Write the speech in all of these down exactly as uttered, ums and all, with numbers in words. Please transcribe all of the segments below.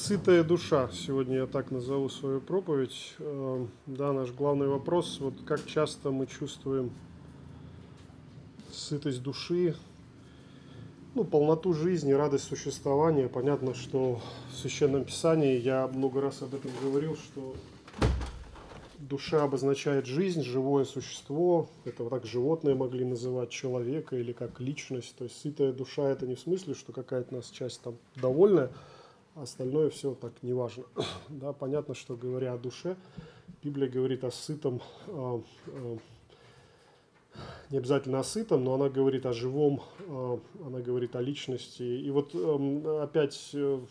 Сытая душа. Сегодня я так назову свою проповедь. Э, Да, наш главный вопрос, вот как часто мы чувствуем сытость души, ну, полноту жизни, радость существования. Понятно, что в Священном Писании, я много раз об этом говорил, что душа обозначает жизнь, живое существо. Это вот так животные могли называть человека или как личность. То есть сытая душа – это не в смысле, что какая-то у нас часть там довольная, а остальное все так неважно. Да, понятно, что говоря о душе, Библия говорит о сытом, э, э, не обязательно о сытом, но она говорит о живом, э, она говорит о личности. И вот э, опять, э,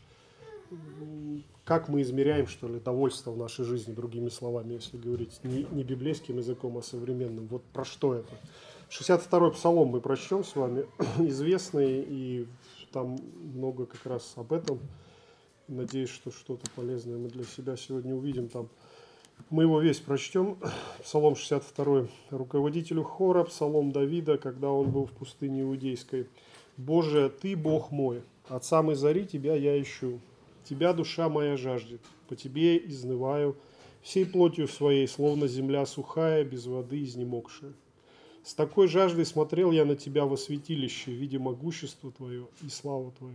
как мы измеряем, что ли, довольство в нашей жизни, другими словами, если говорить не, не библейским языком, а современным. Вот про что это? шестьдесят второй псалом мы прочтем с вами, известный, и там много как раз об этом. Надеюсь, что что-то полезное мы для себя сегодня увидим там. Мы его весь прочтем. Псалом шестьдесят два. Руководителю хора, псалом Давида, когда он был в пустыне Иудейской. «Боже, Ты Бог мой, от самой зари Тебя я ищу. Тебя душа моя жаждет, по Тебе изнываю, всей плотью своей, словно земля сухая, без воды изнемогшая. С такой жаждой смотрел я на Тебя во святилище, видя могущество Твое и славу Твою.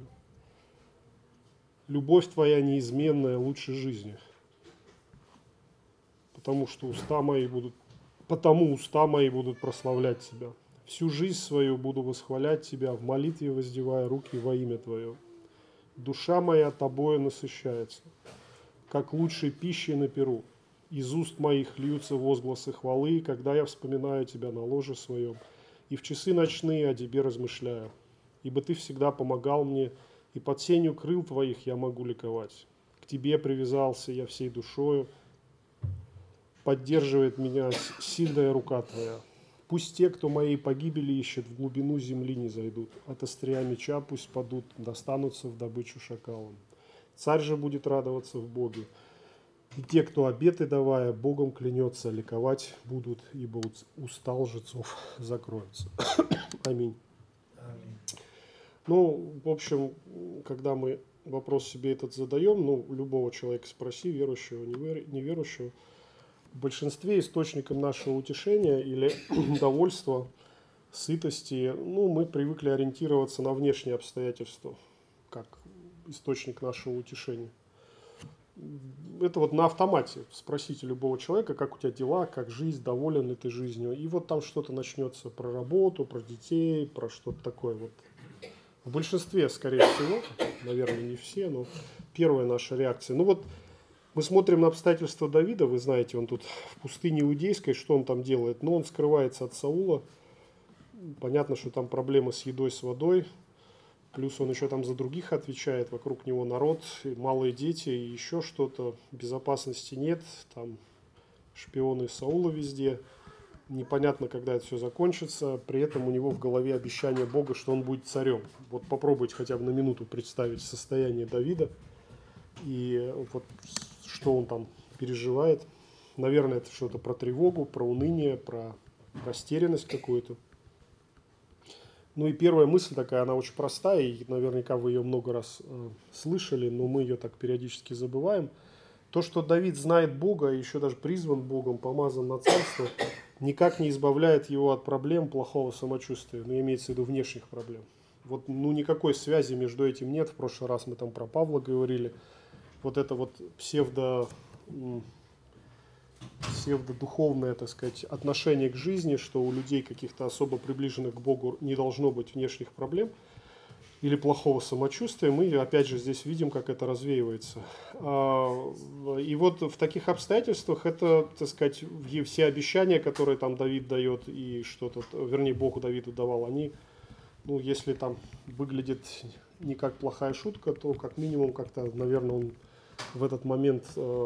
Любовь Твоя неизменная лучше жизни, потому что уста мои будут, потому уста мои будут прославлять Тебя. Всю жизнь свою буду восхвалять Тебя, в молитве воздевая руки во имя Твое. Душа моя Тобою насыщается, как лучшей пищей на перу. Из уст моих льются возгласы хвалы, когда я вспоминаю Тебя на ложе своем, и в часы ночные о Тебе размышляю. Ибо Ты всегда помогал мне, и под сенью крыл Твоих я могу ликовать. К Тебе привязался я всей душою, поддерживает меня сильная рука Твоя. Пусть те, кто моей погибели ищет, в глубину земли не зайдут. От острия меча пусть падут, достанутся в добычу шакалам. Царь же будет радоваться в Боге. И те, кто обеты давая, Богом клянется, ликовать будут, ибо уста лжецов закроются. Аминь. Аминь. Ну, в общем, когда мы вопрос себе этот задаем, ну, любого человека спроси, верующего, неверующего, в большинстве источником нашего утешения или довольства, сытости, ну, мы привыкли ориентироваться на внешние обстоятельства, как источник нашего утешения. Это вот на автомате. Спросите любого человека, как у тебя дела, как жизнь, доволен ли ты жизнью. И вот там что-то начнется про работу, про детей, про что-то такое. Вот. В большинстве, скорее всего, наверное, не все, но первая наша реакция. Ну вот мы смотрим на обстоятельства Давида, вы знаете, он тут в пустыне Иудейской, что он там делает? Ну, он скрывается от Саула. Понятно, что там проблемы с едой, с водой. Плюс он еще там за других отвечает, вокруг него народ, малые дети и еще что-то. Безопасности нет, там шпионы Саула везде. Непонятно, когда это все закончится. При этом у него в голове обещание Бога, что он будет царем. Вот попробуйте хотя бы на минуту представить состояние Давида и вот что он там переживает. Наверное, это что-то про тревогу, про уныние, про растерянность какую-то. Ну и первая мысль такая, она очень простая, и наверняка вы ее много раз э, слышали, но мы ее так периодически забываем. То, что Давид знает Бога, еще даже призван Богом, помазан на царство, никак не избавляет его от проблем плохого самочувствия, но имеется в виду внешних проблем. Вот, ну, никакой связи между этим нет. В прошлый раз мы там про Павла говорили. Вот это вот псевдо... псевдодуховное, так сказать, отношение к жизни, что у людей каких-то особо приближенных к Богу не должно быть внешних проблем или плохого самочувствия, мы опять же здесь видим, как это развеивается. И вот в таких обстоятельствах это, так сказать, все обещания, которые там Давид дает и что-то, вернее, Богу Давиду давал, они, ну, если там выглядит не как плохая шутка, то как минимум как-то, наверное, он в этот момент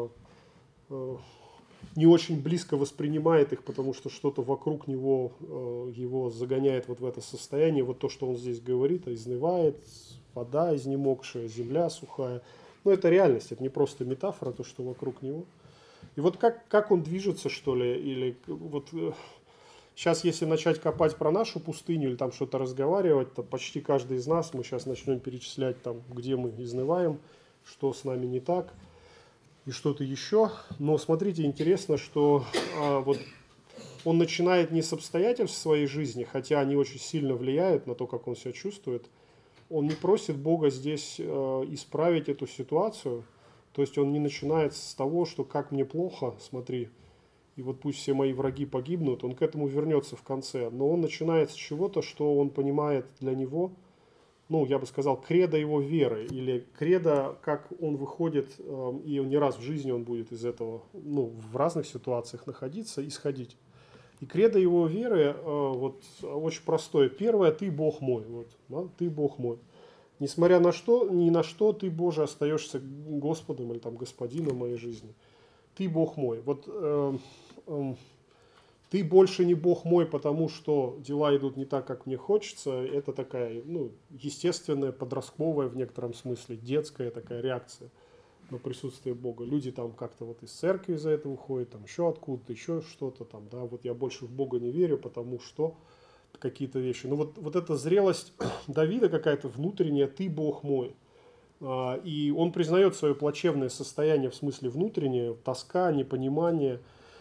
не очень близко воспринимает их, потому что что-то вокруг него э, его загоняет вот в это состояние. Вот то, что он здесь говорит, изнывает, вода изнемогшая, земля сухая. Но это реальность, это не просто метафора, то, что вокруг него. И вот как, как он движется, что ли, или вот э, сейчас, если начать копать про нашу пустыню или там что-то разговаривать, то почти каждый из нас, мы сейчас начнем перечислять, там, где мы изнываем, что с нами не так и что-то еще. Но смотрите, интересно, что а, вот он начинает не с обстоятельств своей жизни, хотя они очень сильно влияют на то, как он себя чувствует. Он не просит Бога здесь э, исправить эту ситуацию. То есть он не начинает с того, что как мне плохо, смотри, и вот пусть все мои враги погибнут. Он к этому вернется в конце. Но он начинает с чего-то, что он понимает для него, ну, я бы сказал, кредо его веры. Или кредо, как он выходит, э, и не раз в жизни он будет из этого, ну, в разных ситуациях находиться, исходить. И кредо его веры э, вот, очень простое. Первое, ты Бог мой. Вот, да, ты Бог мой. Несмотря на что, ни на что, ты, Боже, остаешься Господом или там, Господином моей жизни. Ты Бог мой. Вот э, э, ты больше не Бог мой, потому что дела идут не так, как мне хочется. Это такая, ну, естественная, подростковая в некотором смысле, детская такая реакция на присутствие Бога. Люди там как-то вот из церкви из-за этого уходят, там еще откуда-то, еще что-то там, да, вот я больше в Бога не верю, потому что какие-то вещи. Но вот, вот эта зрелость Давида какая-то внутренняя, ты Бог мой. А, и он признает свое плачевное состояние в смысле внутреннее, тоска, непонимание.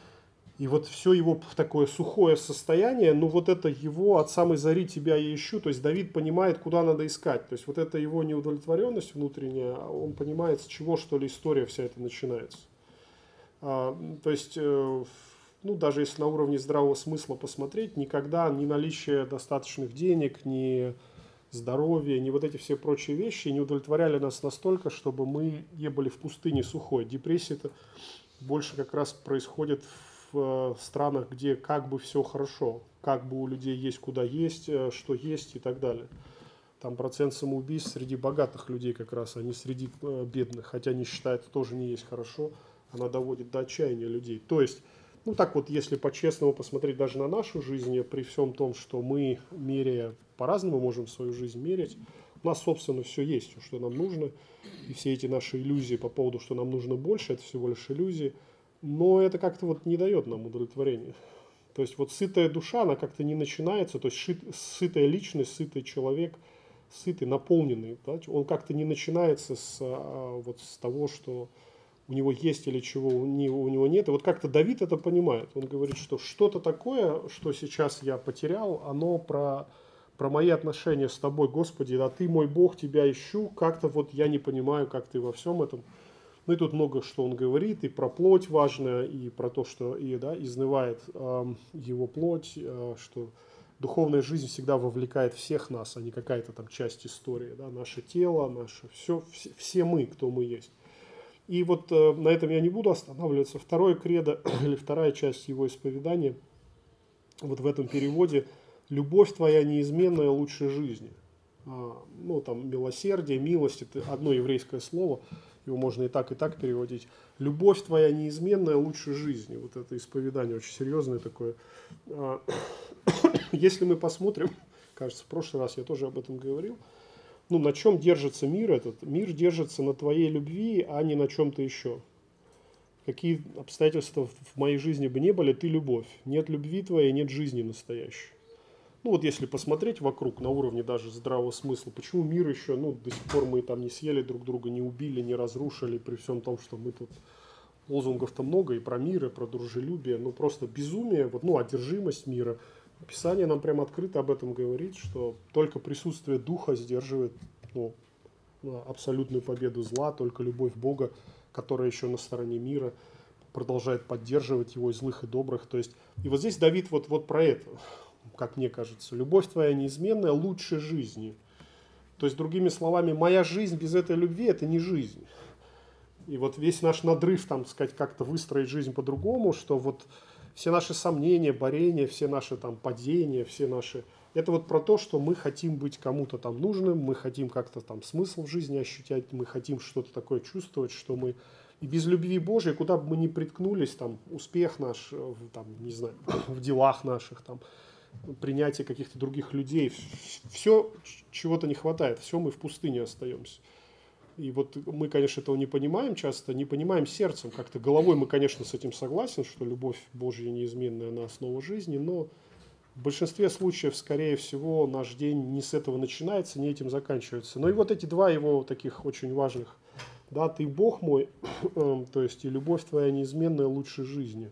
И вот все его такое сухое состояние, ну вот это его от самой зари тебя я ищу, то есть Давид понимает, куда надо искать. То есть вот это его неудовлетворенность внутренняя, он понимает, с чего что ли история вся эта начинается. А, то есть, э, ну даже если на уровне здравого смысла посмотреть, никогда ни наличие достаточных денег, ни здоровье, ни вот эти все прочие вещи не удовлетворяли нас настолько, чтобы мы не были в пустыне сухой. Депрессия-то больше как раз происходит в странах, где как бы все хорошо, как бы у людей есть куда есть, что есть и так далее. Там процент самоубийств среди богатых людей как раз, а не среди бедных, хотя они считают, тоже не есть хорошо, она доводит до отчаяния людей. То есть, ну так вот, если по-честному посмотреть даже на нашу жизнь, при всем том, что мы, меряя, по-разному можем свою жизнь мерять, у нас, собственно, все есть, что нам нужно, и все эти наши иллюзии по поводу, что нам нужно больше, это всего лишь иллюзии. Но это как-то вот не дает нам удовлетворения. То есть вот сытая душа, она как-то не начинается, то есть шит, сытая личность, сытый человек, сытый, наполненный, да, он как-то не начинается с, вот, с того, что у него есть или чего у него, у него нет. И вот как-то Давид это понимает. Он говорит, что что-то такое, что сейчас я потерял, оно про, про мои отношения с тобой, Господи, да ты мой Бог, тебя ищу, как-то вот я не понимаю, как ты во всем этом. Ну и тут много что он говорит, и про плоть важно, и про то, что и, да, изнывает э, его плоть, э, что духовная жизнь всегда вовлекает всех нас, а не какая-то там часть истории. Да, наше тело, наше все, все, все мы, кто мы есть. И вот э, на этом я не буду останавливаться. Второе кредо, или вторая часть его исповедания, вот в этом переводе, «Любовь твоя неизменная лучше жизни». А, ну, там, милосердие, милость – это одно еврейское слово, его можно и так, и так переводить. «Любовь твоя неизменная лучше жизни». Вот это исповедание очень серьезное такое. А, если мы посмотрим, кажется, в прошлый раз я тоже об этом говорил, ну, на чем держится мир этот? Мир держится на твоей любви, а не на чем-то еще. Какие обстоятельства в моей жизни бы не были, ты любовь. Нет любви твоей, нет жизни настоящей. Ну, вот если посмотреть вокруг на уровне даже здравого смысла, почему мир еще, ну, до сих пор мы там не съели друг друга, не убили, не разрушили, при всем том, что мы тут лозунгов-то много и про мир, и про дружелюбие, ну, просто безумие, вот, ну, одержимость мира. Писание нам прямо открыто об этом говорит, что только присутствие Духа сдерживает, ну, абсолютную победу зла, только любовь Бога, которая еще на стороне мира, продолжает поддерживать его и злых, и добрых. То есть, и вот здесь Давид вот, вот про это, как мне кажется. Любовь твоя неизменная лучше жизни. То есть, другими словами, моя жизнь без этой любви – это не жизнь. И вот весь наш надрыв, там, сказать, как-то выстроить жизнь по-другому, что вот все наши сомнения, борения, все наши там падения, все наши… Это вот про то, что мы хотим быть кому-то там нужным, мы хотим как-то там смысл в жизни ощущать, мы хотим что-то такое чувствовать, что мы… И без любви Божией, куда бы мы ни приткнулись, там, успех наш, там, не знаю, в делах наших, там, принятие каких-то других людей, все чего-то не хватает, все мы в пустыне остаемся. И вот мы, конечно, этого не понимаем часто, не понимаем сердцем, как-то головой мы, конечно, с этим согласен, что любовь Божья неизменная на основу жизни, но в большинстве случаев, скорее всего, наш день не с этого начинается, не этим заканчивается. Ну и вот эти два его таких очень важных да, ты Бог мой, то есть и любовь твоя неизменная лучше жизни.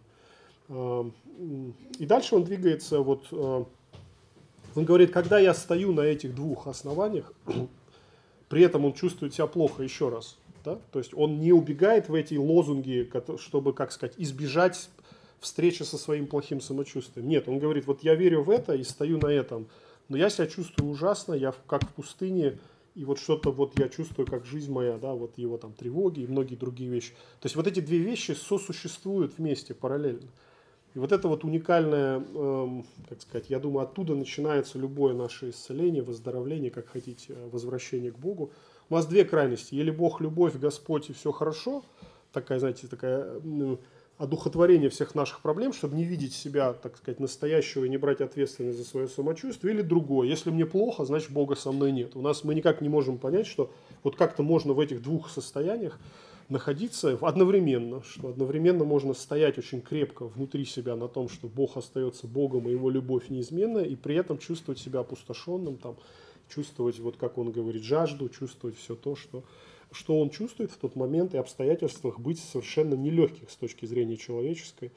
И дальше он двигается, вот, он говорит, когда я стою на этих двух основаниях, при этом он чувствует себя плохо еще раз, да, то есть он не убегает в эти лозунги, чтобы, как сказать, избежать встречи со своим плохим самочувствием. Нет, он говорит, вот я верю в это и стою на этом, но я себя чувствую ужасно, я как в пустыне, и вот что-то вот я чувствую, как жизнь моя, да, вот его там тревоги и многие другие вещи. То есть вот эти две вещи сосуществуют вместе, параллельно. И вот это вот уникальное, эм, как сказать, я думаю, оттуда начинается любое наше исцеление, выздоровление, как хотите, возвращение к Богу. У нас две крайности. Или Бог, любовь, Господь и все хорошо, такая, знаете, такая ну, одухотворение всех наших проблем, чтобы не видеть себя, так сказать, настоящего и не брать ответственность за свое самочувствие. Или другое. Если мне плохо, значит Бога со мной нет. У нас мы никак не можем понять, что вот как-то можно в этих двух состояниях находиться одновременно, что одновременно можно стоять очень крепко внутри себя на том, что Бог остается Богом и Его любовь неизменна, и при этом чувствовать себя опустошенным, там, чувствовать, вот как он говорит, жажду, чувствовать все то, что, что он чувствует в тот момент, и обстоятельствах быть совершенно нелегких с точки зрения человеческой.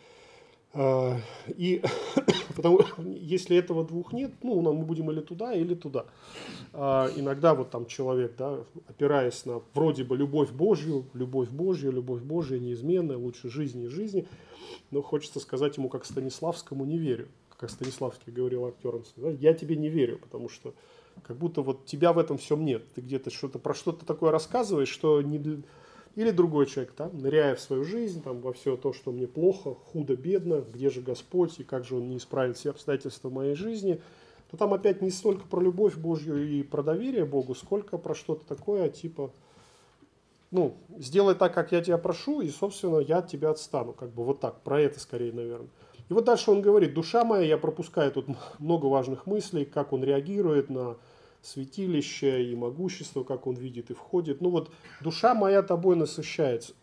И потому если этого двух нет, ну, мы будем или туда, или туда. А, иногда вот там человек, да, опираясь на вроде бы любовь Божью, любовь Божью, любовь Божья неизменная, лучше жизни и жизни, но хочется сказать ему, как Станиславскому, не верю. Как Станиславский говорил актерам, да, я тебе не верю, потому что как будто вот тебя в этом всем нет. Ты где-то что-то про что-то такое рассказываешь, что не... Или другой человек, да, ныряя в свою жизнь, там, во все то, что мне плохо, худо, бедно, где же Господь и как же Он не исправит все обстоятельства моей жизни, то там опять не столько про любовь Божью и про доверие Богу, сколько про что-то такое, типа, ну, сделай так, как я тебя прошу, и, собственно, я от тебя отстану. Как бы вот так, про это скорее, наверное. И вот дальше он говорит, душа моя, я пропускаю тут много важных мыслей, как он реагирует на святилище и могущество, как он видит и входит. Ну вот, душа моя тобой насыщается,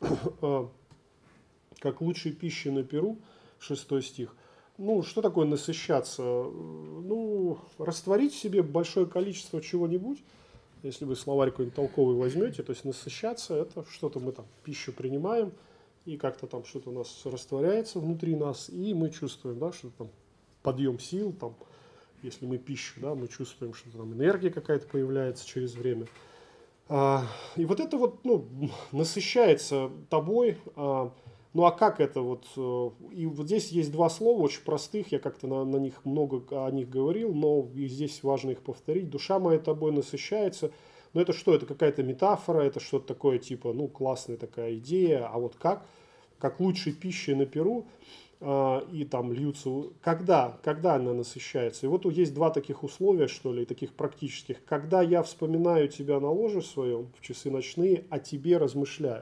как лучшей пищи на перу, шестой стих. Ну, что такое насыщаться? Ну, растворить в себе большое количество чего-нибудь, если вы словарь какой-нибудь толковый возьмете, то есть насыщаться, это что-то мы там пищу принимаем, и как-то там что-то у нас растворяется внутри нас, и мы чувствуем, да, что там подъем сил, там, если мы пищу, да, мы чувствуем, что там энергия какая-то появляется через время. А, и вот это вот, ну, насыщается тобой. А, ну а как это вот? И вот здесь есть два слова очень простых, я как-то на, на них много о них говорил, но и здесь важно их повторить. Душа моя тобой насыщается. Но это что? Это какая-то метафора, это что-то такое типа, ну, классная такая идея. А вот как? Как лучшей пищей на перу. И там льются, когда, когда она насыщается. И вот есть два таких условия, что ли, таких практических. Когда я вспоминаю тебя на ложе своем, в часы ночные, о тебе размышляю.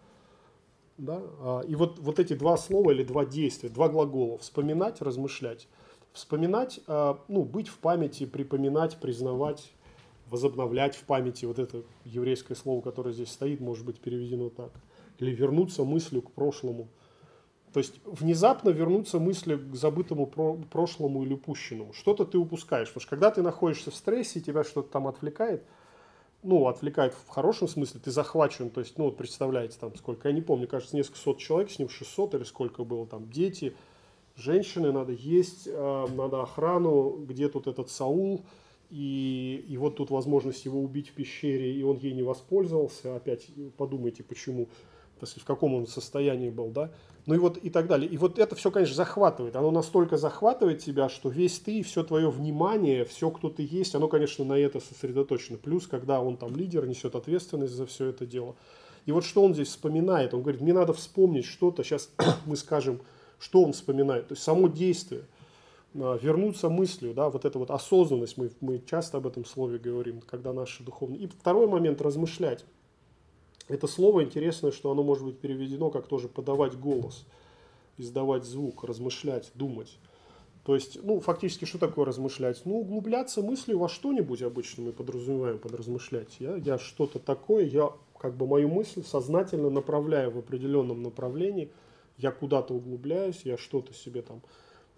Да? И вот, вот эти два слова или два действия, два глагола. Вспоминать, размышлять. Вспоминать, ну, быть в памяти, припоминать, признавать, возобновлять в памяти. Вот это еврейское слово, которое здесь стоит, может быть переведено так. Или вернуться мыслью к прошлому. То есть внезапно вернуться мысли к забытому про- прошлому или упущенному. Что-то ты упускаешь. Потому что когда ты находишься в стрессе, тебя что-то там отвлекает, ну, отвлекает в хорошем смысле, ты захвачен. То есть, ну, вот представляете, там сколько, я не помню, кажется, несколько сот человек, с ним шестьсот или сколько было, там дети, женщины, надо есть, э, надо охрану, где тут этот Саул, и, и вот тут возможность его убить в пещере, и он ей не воспользовался. Опять подумайте, почему. То есть в каком он состоянии был, да, ну и вот и так далее. И вот это все, конечно, захватывает, оно настолько захватывает тебя, что весь ты, все твое внимание, все, кто ты есть, оно, конечно, на это сосредоточено. Плюс, когда он там лидер, несет ответственность за все это дело. И вот что он здесь вспоминает, он говорит, мне надо вспомнить что-то, сейчас мы скажем, что он вспоминает, то есть само действие, вернуться мыслью, да, вот эта вот осознанность, мы, мы часто об этом слове говорим, когда наши духовные. И второй момент, размышлять. Это слово интересное, что оно может быть переведено как тоже подавать голос, издавать звук, размышлять, думать. То есть, ну, фактически, что такое размышлять? Ну, углубляться мыслью во что-нибудь обычно мы подразумеваем под размышлять. Я, я что-то такое, я как бы мою мысль сознательно направляю в определенном направлении, я куда-то углубляюсь, я что-то себе там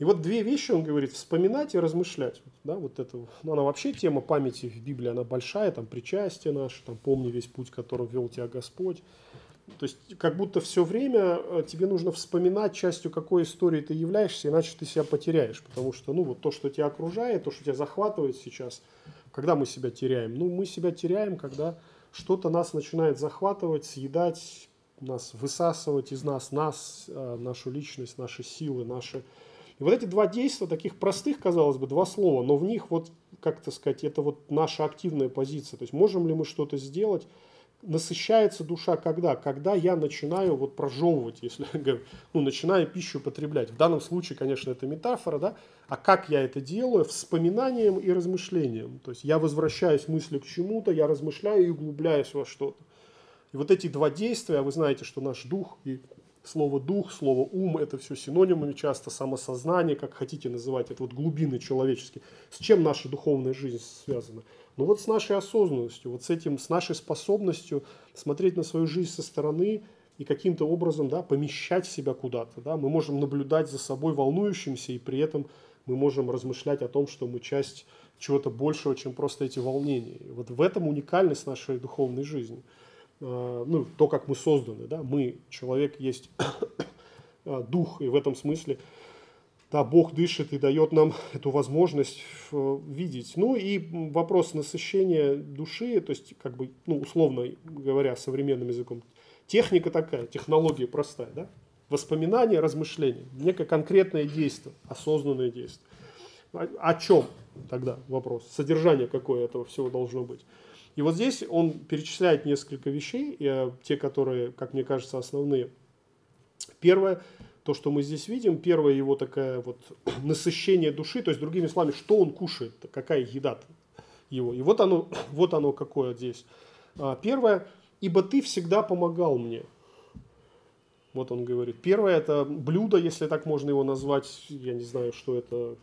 И вот две вещи он говорит: вспоминать и размышлять. Да, вот это, ну, она вообще тема памяти в Библии, она большая, там причастие наше, там помни весь путь, которым вел тебя Господь. То есть как будто все время тебе нужно вспоминать, частью какой истории ты являешься, иначе ты себя потеряешь. Потому что ну, вот то, что тебя окружает, то, что тебя захватывает сейчас, когда мы себя теряем? Ну, мы себя теряем, когда что-то нас начинает захватывать, съедать, нас высасывать из нас, нас, нашу личность, наши силы, наши... И вот эти два действия, таких простых, казалось бы, два слова, но в них вот, как-то сказать, это вот наша активная позиция. То есть можем ли мы что-то сделать? Насыщается душа когда? Когда я начинаю вот прожевывать, если ну, начинаю пищу потреблять. В данном случае, конечно, это метафора, да? А как я это делаю? Вспоминанием и размышлением. То есть я возвращаюсь мыслью к чему-то, я размышляю и углубляюсь во что-то. И вот эти два действия, вы знаете, что наш дух и слово дух, слово ум, это все синонимами часто, самосознание, как хотите называть, это вот глубины человеческие. С чем наша духовная жизнь связана? Ну вот с нашей осознанностью, вот с этим, с нашей способностью смотреть на свою жизнь со стороны и каким-то образом, да, помещать себя куда-то. Да. Мы можем наблюдать за собой волнующимся, и при этом мы можем размышлять о том, что мы часть чего-то большего, чем просто эти волнения. И вот в этом уникальность нашей духовной жизни. Ну, то, как мы созданы, да, мы, человек есть дух, и в этом смысле, да, Бог дышит и дает нам эту возможность видеть. Ну и вопрос насыщения души, то есть, как бы, ну, условно говоря, современным языком, техника такая, технология простая, да, воспоминания, размышления, некое конкретное действие, осознанное действие. О, о чем тогда вопрос? Содержание какое этого всего должно быть? И вот здесь он перечисляет несколько вещей, и, те, которые, как мне кажется, основные. Первое, то, что мы здесь видим, первое его такое вот насыщение души, то есть, другими словами, что он кушает, какая еда его. И вот оно, вот оно какое здесь. Первое, ибо ты всегда помогал мне. Вот он говорит. Первое, это блюдо, если так можно его назвать, я не знаю, что это...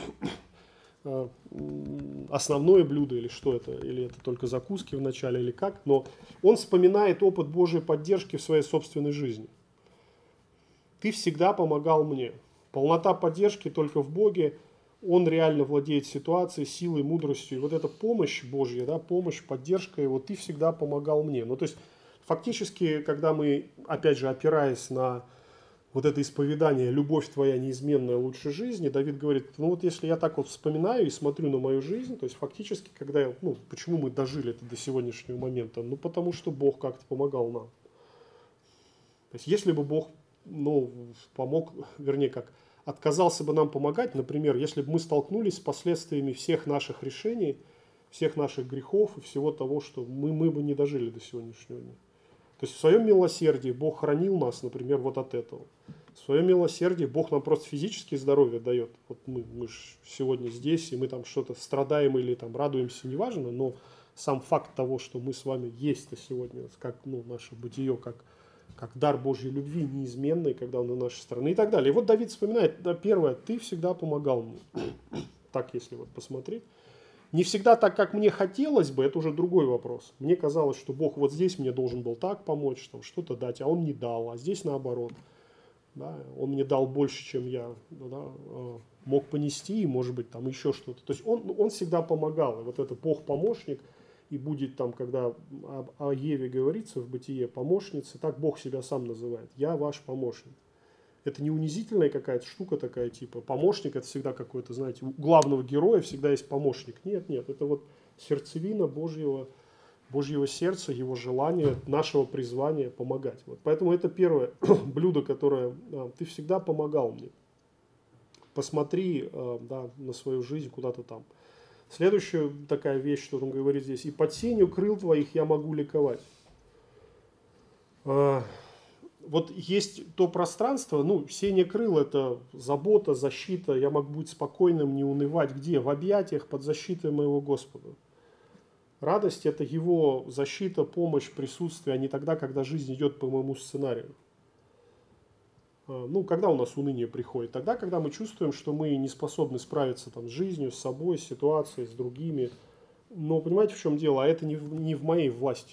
основное блюдо или что это, или это только закуски в начале, или как, но он вспоминает опыт Божьей поддержки в своей собственной жизни. Ты всегда помогал мне. Полнота поддержки только в Боге, Он реально владеет ситуацией, силой, мудростью. И вот эта помощь Божья, да, помощь, поддержка, и вот ты всегда помогал мне. Ну, то есть, фактически, когда мы, опять же, опираясь на вот это исповедание «любовь твоя неизменная лучше жизни», Давид говорит, ну вот если я так вот вспоминаю и смотрю на мою жизнь, то есть фактически, когда я, ну, почему мы дожили это до сегодняшнего момента? Ну, потому что Бог как-то помогал нам. То есть если бы Бог, ну, помог, вернее как, отказался бы нам помогать, например, если бы мы столкнулись с последствиями всех наших решений, всех наших грехов и всего того, что мы, мы бы не дожили до сегодняшнего дня. То есть в своем милосердии Бог хранил нас, например, вот от этого. В своем милосердии Бог нам просто физическое здоровье дает. Вот мы, мы же сегодня здесь, и мы там что-то страдаем или там радуемся, неважно, но сам факт того, что мы с вами есть-то сегодня, как ну, наше бытие, как, как дар Божьей любви неизменный, когда он на нашей стороне и так далее. И вот Давид вспоминает, да, первое, ты всегда помогал мне. Так, если вот посмотреть. Не всегда так, как мне хотелось бы, это уже другой вопрос. Мне казалось, что Бог вот здесь мне должен был так помочь, там, что-то дать, а Он не дал, а здесь наоборот. Да, Он мне дал больше, чем я да, мог понести, и может быть там еще что-то. То есть он, он всегда помогал, и вот это Бог-помощник, и будет там, когда о, о Еве говорится в Бытие, помощница, так Бог себя сам называет, я ваш помощник. Это не унизительная какая-то штука такая, типа помощник, это всегда какой-то, знаете, у главного героя всегда есть помощник. Нет, нет, это вот сердцевина Божьего, Божьего сердца, его желания, нашего призвания помогать. Вот. Поэтому это первое блюдо, которое а, ты всегда помогал мне. Посмотри а, да, на свою жизнь куда-то там. Следующая такая вещь, что он говорит здесь, и под сенью крыл твоих я могу ликовать. А, Вот есть то пространство, ну, сенье крыл – это забота, защита, я могу быть спокойным, не унывать. Где? В объятиях под защитой моего Господа. Радость – это Его защита, помощь, присутствие, а не тогда, когда жизнь идет по моему сценарию. Ну, когда у нас уныние приходит? Тогда, когда мы чувствуем, что мы не способны справиться там, с жизнью, с собой, с ситуацией, с другими. Но понимаете, в чем дело? А это не в, не в моей власти.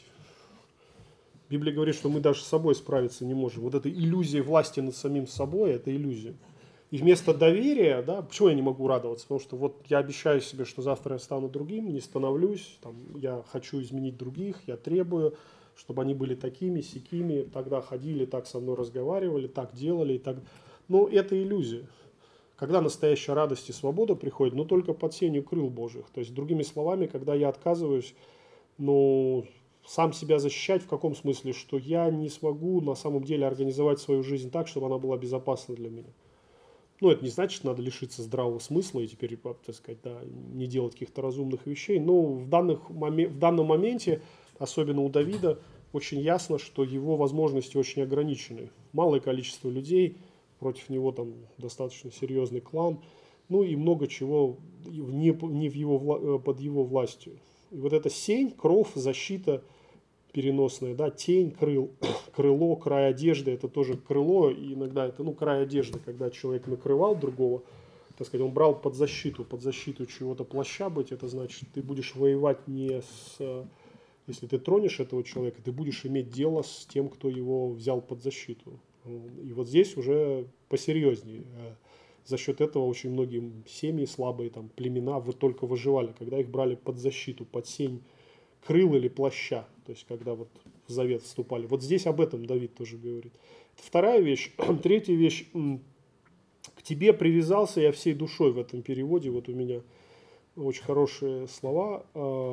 Библия говорит, что мы даже с собой справиться не можем. Вот эта иллюзия власти над самим собой – это иллюзия. И вместо доверия, да, почему я не могу радоваться? Потому что вот я обещаю себе, что завтра я стану другим, не становлюсь, там, я хочу изменить других, я требую, чтобы они были такими, сякими, тогда ходили, так со мной разговаривали, так делали. И так. Но это иллюзия. Когда настоящая радость и свобода приходит, но только под сенью крыл Божьих. То есть, другими словами, когда я отказываюсь, ну, сам себя защищать в каком смысле, что я не смогу на самом деле организовать свою жизнь так, чтобы она была безопасна для меня. Ну, это не значит, что надо лишиться здравого смысла и теперь, так сказать, да, не делать каких-то разумных вещей. Но в, данных, в данном моменте, особенно у Давида, очень ясно, что его возможности очень ограничены. Малое количество людей, против него там достаточно серьезный клан, ну и много чего не, не в его, под его властью. И вот эта сень, кров, защита переносная, да, тень, крыл, крыло, край одежды, это тоже крыло, и иногда это, ну, край одежды, когда человек накрывал другого, так сказать, он брал под защиту, под защиту чего-то плаща быть, это значит, ты будешь воевать не с, если ты тронешь этого человека, ты будешь иметь дело с тем, кто его взял под защиту. И вот здесь уже посерьезнее. За счет этого очень многие семьи слабые, там, племена вы только выживали, когда их брали под защиту, под сень крыл или плаща, то есть когда вот в завет вступали. Вот здесь об этом Давид тоже говорит. Это вторая вещь. Третья вещь. К тебе привязался я всей душой в этом переводе. Вот у меня очень хорошие слова.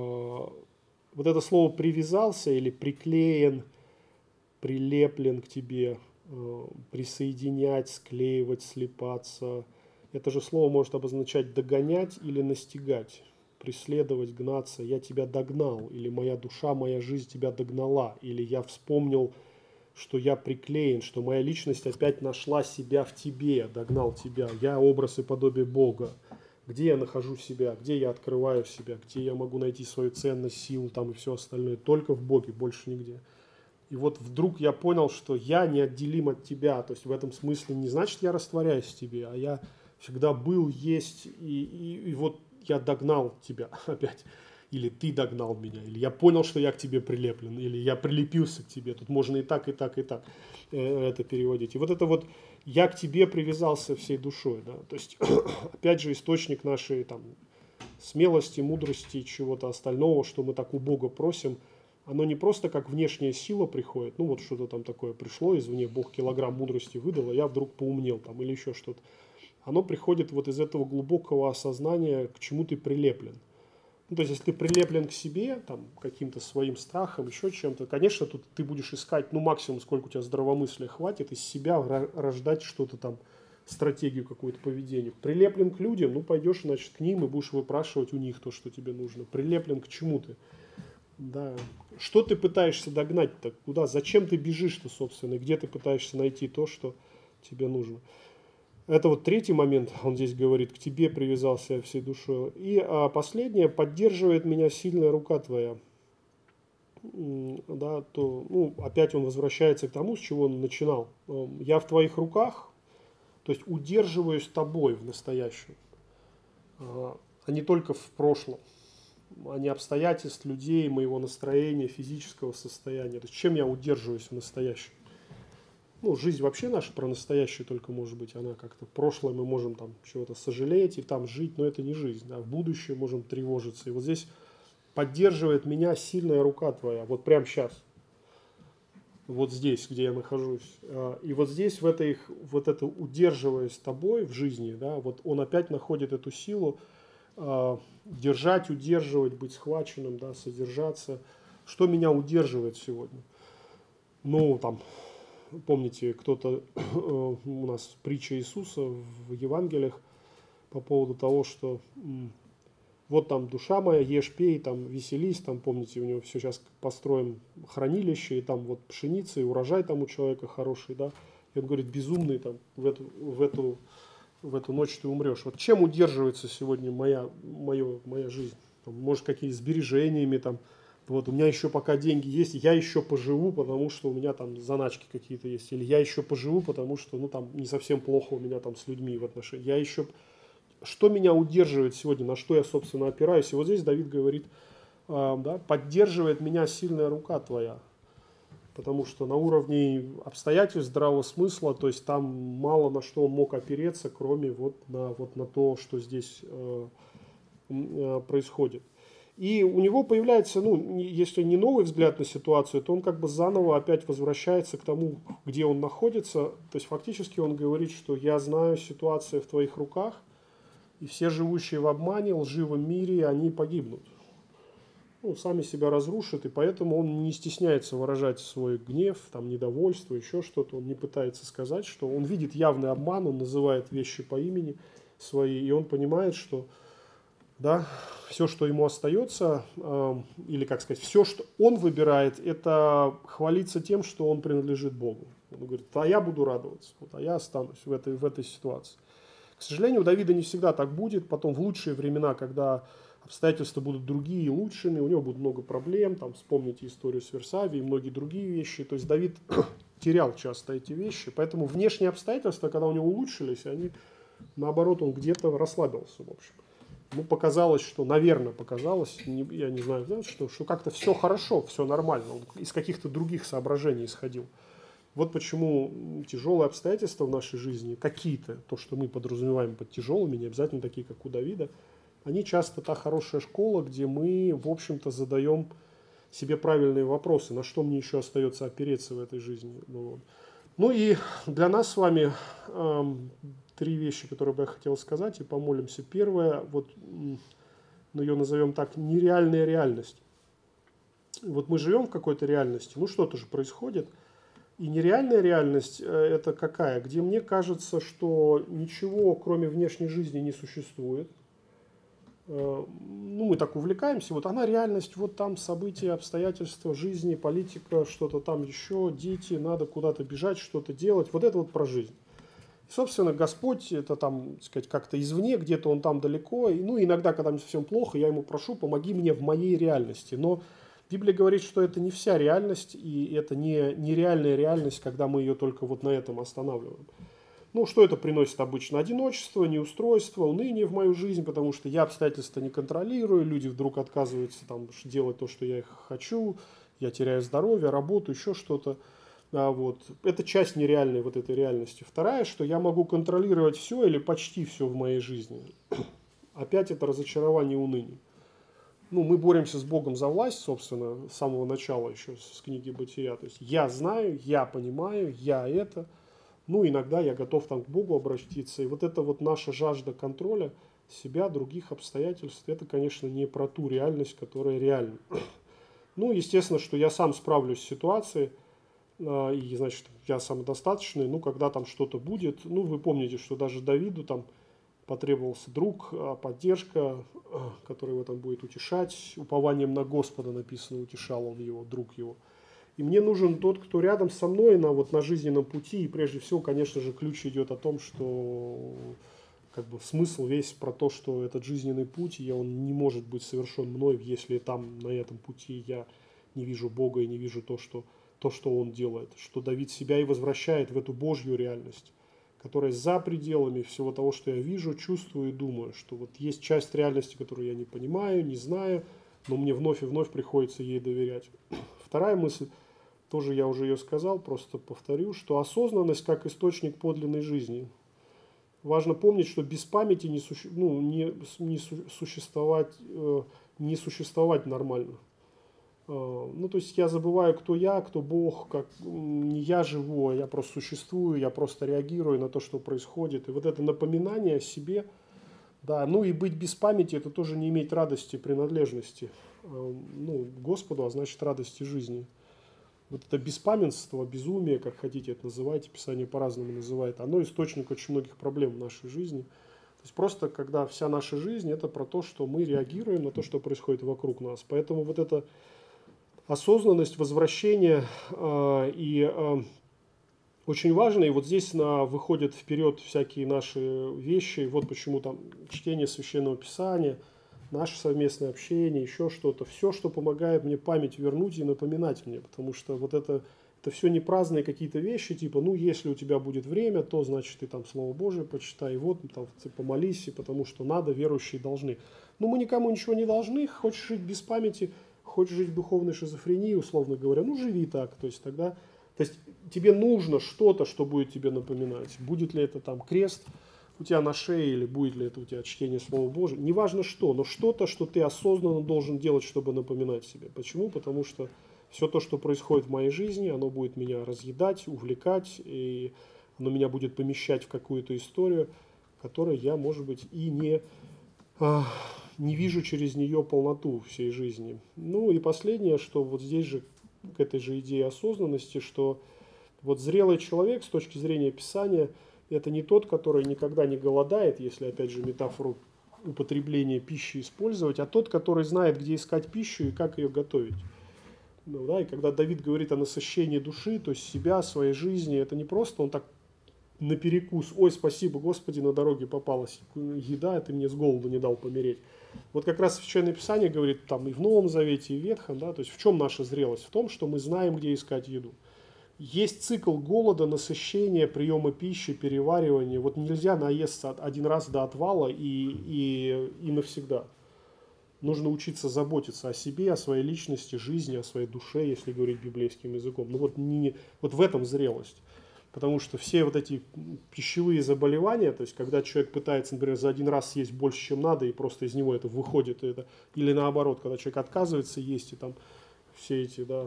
Вот это слово «привязался» или «приклеен», «прилеплен к тебе», «присоединять», «склеивать», «слипаться». Это же слово может обозначать «догонять» или «настигать». Преследовать, гнаться, я тебя догнал, или моя душа, моя жизнь тебя догнала, или я вспомнил, что я приклеен, что моя личность опять нашла себя в тебе, догнал тебя, я образ и подобие Бога. Где я нахожу себя, где я открываю себя, где я могу найти свою ценность, силу там и все остальное, только в Боге, больше нигде. И вот вдруг я понял, что я неотделим от тебя, то есть в этом смысле не значит я растворяюсь в тебе, а я всегда был, есть, и, и, и вот я догнал тебя опять, или ты догнал меня, или я понял, что я к тебе прилеплен, или я прилепился к тебе. Тут можно и так, и так, и так это переводить. И вот это вот я к тебе привязался всей душой. Да? То есть, опять же, источник нашей там, смелости, мудрости, чего-то остального, что мы так у Бога просим, оно не просто как внешняя сила приходит, ну вот что-то там такое пришло извне, Бог килограмм мудрости выдал, а я вдруг поумнел там, или еще что-то. Оно приходит вот из этого глубокого осознания, к чему ты прилеплен. Ну, то есть, если ты прилеплен к себе, там, каким-то своим страхом, еще чем-то, конечно, тут ты будешь искать, ну, максимум, сколько у тебя здравомыслия хватит, из себя рождать что-то там, стратегию какую-то поведения. Прилеплен к людям, ну, пойдешь, значит, к ним и будешь выпрашивать у них то, что тебе нужно. Прилеплен к чему ты? Да. Что ты пытаешься догнать-то? Куда? Зачем ты бежишь-то, собственно? Где ты пытаешься найти то, что тебе нужно? Это вот третий момент, он здесь говорит, к тебе привязался я всей душой. И а, последнее, поддерживает меня сильная рука твоя. Да, то, ну, опять он возвращается к тому, с чего он начинал. Я в твоих руках, то есть удерживаюсь тобой в настоящем, а не только в прошлом, а не обстоятельств, людей, моего настроения, физического состояния. То есть чем я удерживаюсь в настоящем? Ну, жизнь вообще наша про настоящее только может быть, она как-то в прошлое мы можем там чего-то сожалеть и там жить, но это не жизнь, да, в будущее можем тревожиться. И вот здесь поддерживает меня сильная рука твоя, вот прямо сейчас, вот здесь, где я нахожусь. И вот здесь, в этой, вот это удерживаясь тобой в жизни, да, вот он опять находит эту силу держать, удерживать, быть схваченным, да, содержаться. Что меня удерживает сегодня? Ну, там... Помните, кто-то у нас притча Иисуса в Евангелиях по поводу того, что вот там душа моя, ешь, пей, там веселись, там помните, у него все сейчас построим хранилище, и там вот пшеница, и урожай там у человека хороший, да. И он говорит, безумный, там в эту, в эту, в эту ночь ты умрешь. Вот чем удерживается сегодня моя, моя, моя жизнь? Там, может, какими сбережениями, там, вот у меня еще пока деньги есть, я еще поживу, потому что у меня там заначки какие-то есть. Или я еще поживу, потому что ну, там, не совсем плохо у меня там с людьми в отношениях. Я еще... Что меня удерживает сегодня, на что я, собственно, опираюсь? И вот здесь Давид говорит, э, да, поддерживает меня сильная рука твоя. потому что на уровне обстоятельств, здравого смысла, то есть там мало на что он мог опереться, кроме вот на, вот на то, что здесь э, э, происходит. И у него появляется, ну, если не новый взгляд на ситуацию, то он как бы заново опять возвращается к тому, где он находится. То есть фактически он говорит, что я знаю, ситуация в твоих руках, и все живущие в обмане, лживом мире, они погибнут. Ну, сами себя разрушат, и поэтому он не стесняется выражать свой гнев, там, недовольство, еще что-то. Он не пытается сказать, что он видит явный обман, он называет вещи по имени свои, и он понимает, что да, все, что ему остается, э, или, как сказать, все, что он выбирает, это хвалиться тем, что он принадлежит Богу. Он говорит, а я буду радоваться, вот, а я останусь в этой, в этой ситуации. К сожалению, у Давида не всегда так будет. Потом в лучшие времена, когда обстоятельства будут другие и лучшими, у него будет много проблем. Там, вспомните историю с Версавией и многие другие вещи. То есть Давид терял часто эти вещи. Поэтому внешние обстоятельства, когда у него улучшились, они, наоборот, он где-то расслабился, в общем. Ему показалось, что, наверное, показалось, не, я не знаю, что, что как-то все хорошо, все нормально. Он из каких-то других соображений исходил. Вот почему тяжелые обстоятельства в нашей жизни, какие-то, то, что мы подразумеваем под тяжелыми, не обязательно такие, как у Давида, они часто та хорошая школа, где мы, в общем-то, задаем себе правильные вопросы, на что мне еще остается опереться в этой жизни. Ну и для нас с вами э, три вещи, которые бы я хотел сказать, и помолимся. Первое, вот, ну, ее назовем так, нереальная реальность. Вот мы живем в какой-то реальности, ну что-то же происходит. И нереальная реальность – это какая? Где мне кажется, что ничего, кроме внешней жизни, не существует. Ну, мы так увлекаемся, вот она реальность, вот там события, обстоятельства жизни, политика, что-то там еще, дети, надо куда-то бежать, что-то делать. Вот это вот про жизнь. И, собственно, Господь, это там, так сказать, как-то извне, где-то он там далеко. И, ну, иногда, когда мне совсем плохо, я ему прошу, помоги мне в моей реальности. Но Библия говорит, что это не вся реальность, и это не нереальная реальность, когда мы ее только вот на этом останавливаем. Ну, что это приносит обычно? Одиночество, неустройство, уныние в мою жизнь, потому что я обстоятельства не контролирую, люди вдруг отказываются там, делать то, что я хочу, я теряю здоровье, работу, еще что-то. А, вот. Это часть нереальной вот этой реальности. Вторая, что я могу контролировать все или почти все в моей жизни. Опять это разочарование и уныние. Ну, мы боремся с Богом за власть, собственно, с самого начала еще, с книги Бытия. То есть я знаю, я понимаю, я это. Ну, иногда я готов там к Богу обратиться. И вот это вот наша жажда контроля себя, других обстоятельств, это, конечно, не про ту реальность, которая реальна. Ну, естественно, что я сам справлюсь с ситуацией, и, значит, я самодостаточный. Ну, когда там что-то будет, ну, вы помните, что даже Давиду там потребовался друг, поддержка, который его там будет утешать. Упованием на Господа написано, утешал он его, друг его. И мне нужен тот, кто рядом со мной на, вот, на жизненном пути. И прежде всего, конечно же, ключ идет о том, что как бы, смысл весь про то, что этот жизненный путь, и он не может быть совершен мной, если там на этом пути я не вижу Бога и не вижу то, что, то, что Он делает. Что Давид себя и возвращает в эту Божью реальность, которая за пределами всего того, что я вижу, чувствую и думаю. Что вот есть часть реальности, которую я не понимаю, не знаю, но мне вновь и вновь приходится ей доверять. Вторая мысль, тоже я уже ее сказал, просто повторю, что осознанность как источник подлинной жизни. Важно помнить, что без памяти не, суще, ну, не, не, существовать, э, не существовать нормально. Э, ну, то есть я забываю, кто я, кто Бог, как не я живу, а я просто существую, я просто реагирую на то, что происходит. И вот это напоминание о себе, да, ну и быть без памяти, это тоже не иметь радости, принадлежности э, ну, Господу, а значит радости жизни. Вот это беспамятство, безумие, как хотите это называйте, Писание по-разному называет, оно источник очень многих проблем в нашей жизни. То есть просто, когда вся наша жизнь, это про то, что мы реагируем на то, что происходит вокруг нас. Поэтому вот эта осознанность, возвращение э, и э, очень важно. И вот здесь на, выходят вперед всякие наши вещи. И вот почему там чтение Священного Писания, наше совместное общение, еще что-то. Все, что помогает мне память вернуть и напоминать мне. Потому что вот это, это все не праздные какие-то вещи, типа, ну, если у тебя будет время, то, значит, ты там Слово Божие почитай, и вот, там, ты помолись, потому что надо, верующие должны. Ну, мы никому ничего не должны. Хочешь жить без памяти, хочешь жить в духовной шизофрении, условно говоря, ну живи так. То есть тогда, то есть тебе нужно что-то, что будет тебе напоминать. Будет ли это там крест у тебя на шее, или будет ли это у тебя чтение Слова Божьего. Неважно что, но что-то, что ты осознанно должен делать, чтобы напоминать себе. Почему? Потому что все то, что происходит в моей жизни, оно будет меня разъедать, увлекать, и оно меня будет помещать в какую-то историю, которой я, может быть, и не, а, не вижу через нее полноту всей жизни. Ну и последнее, что вот здесь же, к этой же идее осознанности, что вот зрелый человек с точки зрения Писания, это не тот, который никогда не голодает, если, опять же, метафору употребления пищи использовать, а тот, который знает, где искать пищу и как ее готовить. Ну, да, и когда Давид говорит о насыщении души, то есть себя, своей жизни, это не просто он так наперекус, ой, спасибо, Господи, на дороге попалась еда, ты мне с голоду не дал помереть. Вот как раз Священное Писание говорит там и в Новом Завете, и в Ветхом, да, то есть в чем наша зрелость? В том, что мы знаем, где искать еду. Есть цикл голода, насыщения, приема пищи, переваривания. Вот нельзя наесться один раз до отвала и, и, и навсегда. Нужно учиться заботиться о себе, о своей личности, жизни, о своей душе, если говорить библейским языком. Ну вот, не, вот в этом зрелость. Потому что все вот эти пищевые заболевания, то есть когда человек пытается, например, за один раз съесть больше, чем надо, и просто из него это выходит, это, или наоборот, когда человек отказывается есть, и там все эти, да,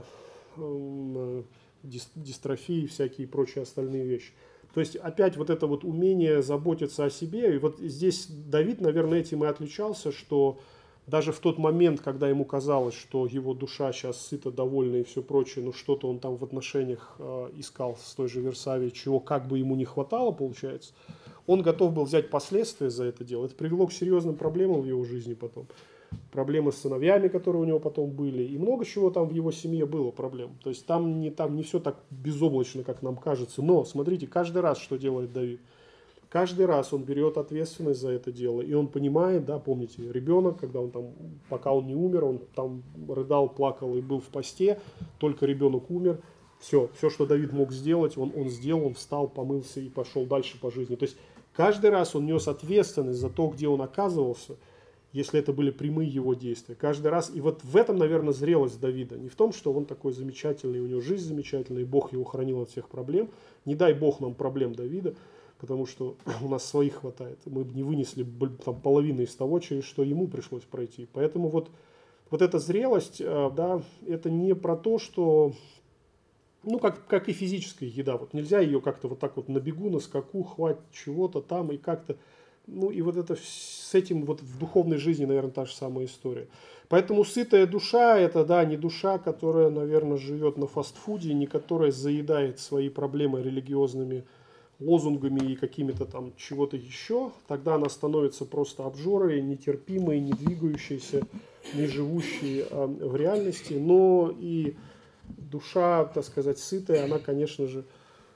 дистрофии, всякие прочие остальные вещи. То есть опять вот это вот умение заботиться о себе, и вот здесь Давид, наверное, этим и отличался, что даже в тот момент, когда ему казалось, что его душа сейчас сыта, довольна и все прочее, но что-то он там в отношениях э, искал с той же Версавией, чего как бы ему не хватало, получается, он готов был взять последствия за это дело. Это привело к серьезным проблемам в его жизни потом. Проблемы с сыновьями, которые у него потом были, и много чего там в его семье было проблем. То есть там не, там не все так безоблачно, как нам кажется. Но смотрите, каждый раз, что делает Давид, каждый раз он берет ответственность за это дело, и он понимает, да, помните, ребенок, когда он там, пока он не умер, он там рыдал, плакал и был в посте, только ребенок умер, все, все, что Давид мог сделать, он, он сделал, он встал, помылся и пошел дальше по жизни. То есть каждый раз он нес ответственность за то, где он оказывался, если это были прямые его действия. Каждый раз, и вот в этом, наверное, зрелость Давида. Не в том, что он такой замечательный, у него жизнь замечательная, и Бог его хранил от всех проблем. Не дай Бог нам проблем Давида, потому что у нас своих хватает. Мы бы не вынесли там, половину из того, через что ему пришлось пройти. Поэтому вот, вот эта зрелость, да, это не про то, что, ну, как, как и физическая еда. Вот нельзя ее как-то вот так вот на бегу, на скаку, хватит чего-то там и как-то. Ну и вот это с этим вот в духовной жизни, наверное, та же самая история. Поэтому сытая душа, это, да, не душа, которая, наверное, живет на фастфуде, не которая заедает свои проблемы религиозными лозунгами и какими-то там чего-то еще. Тогда она становится просто обжорой, нетерпимой, не двигающейся, не живущей а, в реальности. Но и душа, так сказать, сытая, она, конечно же,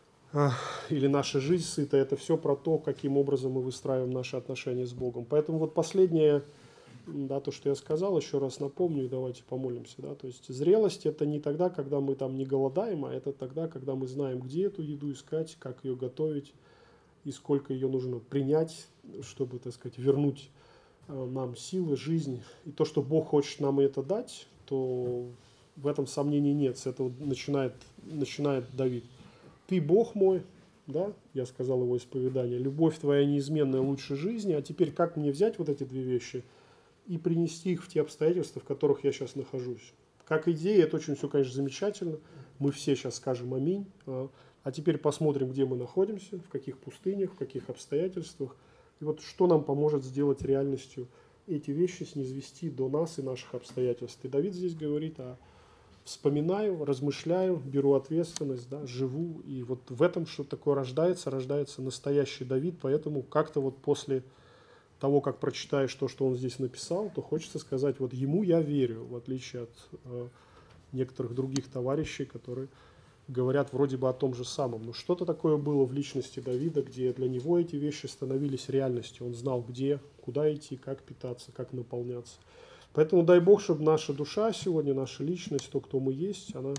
или наша жизнь сытая, это все про то, каким образом мы выстраиваем наши отношения с Богом. Поэтому вот последнее, да, то, что я сказал, еще раз напомню, и давайте помолимся. Да, то есть зрелость – это не тогда, когда мы там не голодаем, а это тогда, когда мы знаем, где эту еду искать, как ее готовить и сколько ее нужно принять, чтобы, так сказать, вернуть нам силы, жизнь. И то, что Бог хочет нам это дать, то в этом сомнений нет. С этого начинает, начинает Давид. Ты Бог мой, да, я сказал его исповедание, любовь твоя неизменная лучше жизни, а теперь как мне взять вот эти две вещи и принести их в те обстоятельства, в которых я сейчас нахожусь. Как идея, это очень все, конечно, замечательно, мы все сейчас скажем аминь, а теперь посмотрим, где мы находимся, в каких пустынях, в каких обстоятельствах, и вот что нам поможет сделать реальностью эти вещи, снизвести до нас и наших обстоятельств. И Давид здесь говорит о вспоминаю, размышляю, беру ответственность, да, живу. И вот в этом что-то такое рождается, рождается настоящий Давид. Поэтому как-то вот после того, как прочитаешь то, что он здесь написал, то хочется сказать, вот ему я верю, в отличие от э, некоторых других товарищей, которые говорят вроде бы о том же самом. Но что-то такое было в личности Давида, где для него эти вещи становились реальностью. Он знал, где, куда идти, как питаться, как наполняться. Поэтому дай Бог, чтобы наша душа сегодня, наша личность, то, кто мы есть, она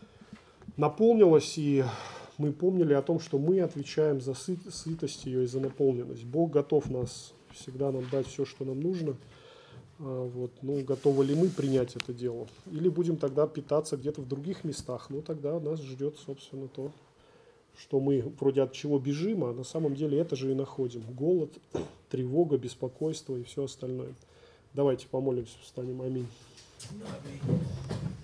наполнилась, и мы помнили о том, что мы отвечаем за сыт, сытость ее и за наполненность. Бог готов нас всегда нам дать все, что нам нужно. Вот, ну, готовы ли мы принять это дело? Или будем тогда питаться где-то в других местах? Ну, тогда нас ждет, собственно, то, что мы вроде от чего бежим, а на самом деле это же и находим. Голод, тревога, беспокойство и все остальное. Давайте помолимся, встанем. Аминь.